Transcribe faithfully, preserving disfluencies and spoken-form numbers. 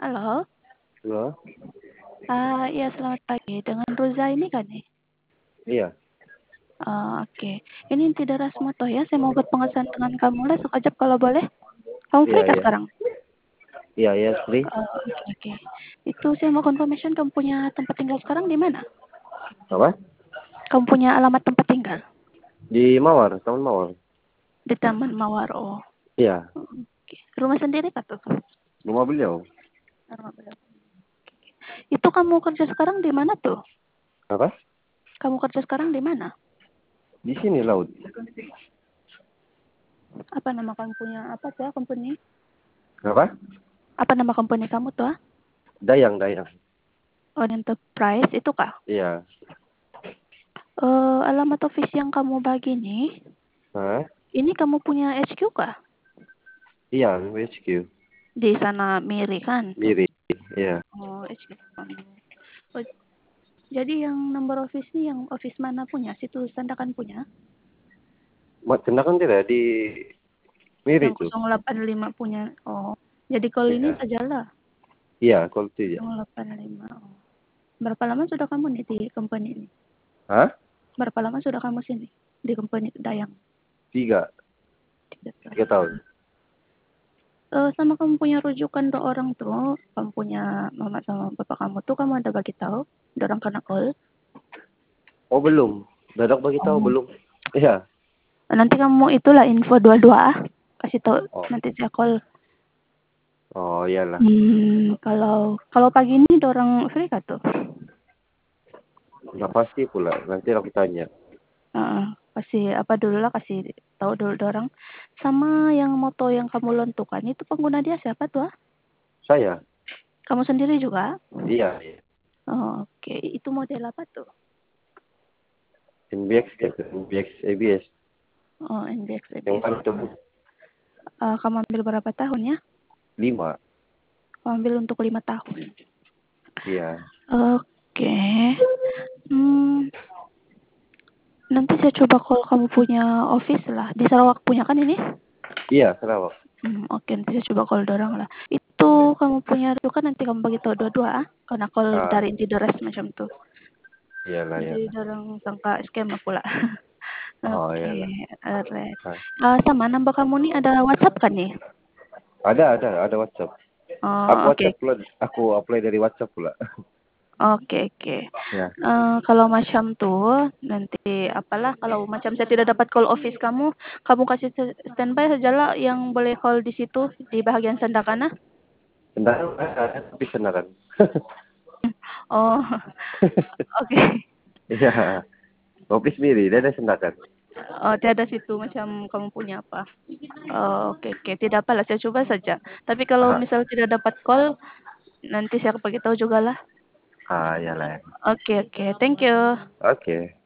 Halo? Halo? Ah, iya selamat pagi. Dengan Ruzaini kan nih? Iya. Oh, oke. Ini Inti Deras Moto ya. Saya mau buat pengesahan dengan kamu lah sekejap kalau boleh. Kamu Iya, free kah iya. sekarang? Iya, iya, free. Oh, oke, oke. Itu saya mau confirmation kamu punya tempat tinggal sekarang di mana? Apa? Kamu punya alamat tempat tinggal? Di Mawar, Taman Mawar. Di Taman Mawar. Oh. Iya. Oke. Rumah sendiri kah tuh? Rumah beliau. Rumah beliau. Itu kamu kerja sekarang di mana tuh? Apa? Kamu kerja sekarang di mana? Di sini laut. Apa nama kamu punya apa tuh company? Apa? Apa nama company kamu tuh? Dayang, Dayang. Oh, Enterprise itu kah? Iya. Uh, alamat office yang kamu bagi nih, Hah? ini kamu punya H Q kah? Iya, H Q. Di sana Miri kan? Tuh. Miri. Iya. Oh, H Q kamu. Oh, jadi yang number office nih yang office mana punya? Situ Sandakan punya? Mak Tindakan tidak di Miri Yang itu. nol delapan lima punya. Oh, jadi kalau ini Iya. sajalah. Iya, kalau itu ya. nol delapan lima. Oh. Berapa lama sudah kamu nih di company ini? Hah? Berapa lama sudah kamu sini di company Dayang? Tiga. Tiga tahun. Tiga tahun. Uh, sama kamu punya rujukan dua orang tuh, kamu punya mama sama bapak kamu tuh, kamu ada bagi tahu, ada orang kena call. Oh, belum. Dadak bagi tahu Oh. belum. Iya. Nanti kamu itulah info dua-dua ah, kasih tahu Oh. nanti saya call. Oh, iyalah. Hmm, kalau kalau pagi ini ada orang free kah tuh? Nggak pasti pula. Nanti aku tanya. Uh, kasih apa dulu lah, kasih tahu dulu orang. Sama yang moto yang kamu lentukan itu pengguna dia siapa tuh ah? Saya. Kamu sendiri juga? Iya, iya. Oh, oke, okay. Itu model apa tuh? N B X gitu. N B X A B S. Oh, N B X A B S. Yang mana tuh? Uh, kamu ambil berapa tahun ya? Lima. Kamu ambil untuk lima tahun. Iya. Oke. Okay. Hmm, nanti saya coba kalau kamu punya office lah. Di Sarawak punya kan ini? Iya, Sarawak. Hmm, oke, okay. Nanti saya coba call dorang lah. Itu kamu punya itu kan nanti kamu bagi tahu dua-dua ah. Karena call Ah. dari Inti Deras macam tuh. Iyalah, Jadi iyalah. dorang sangka scam pula. Oh, Oke, iyalah. alright. Ah. Uh, sama nambah kamu nih ada WhatsApp kan nih? Ada, ada, ada WhatsApp. Oh, Aku oke. WhatsApp pula, aku apply dari WhatsApp pula. Oke, oke. Ya. Uh, kalau macam tuh nanti apalah kalau macam saya tidak dapat call office kamu, kamu kasih standby sajalah yang boleh call di situ di bahagian Sandakana. Sendaran ada, tapi sendaran. Oh, oke. Iya. Kopi sendiri, dia ada sendaran. Oh, tiada situ macam kamu punya apa? Oh, oke, oke. Tidak apalah, saya coba saja. Tapi kalau Aha. misal tidak dapat call, nanti saya bagi tahu juga lah. Ah, iyalah. Oke, oke. Thank you. Oke.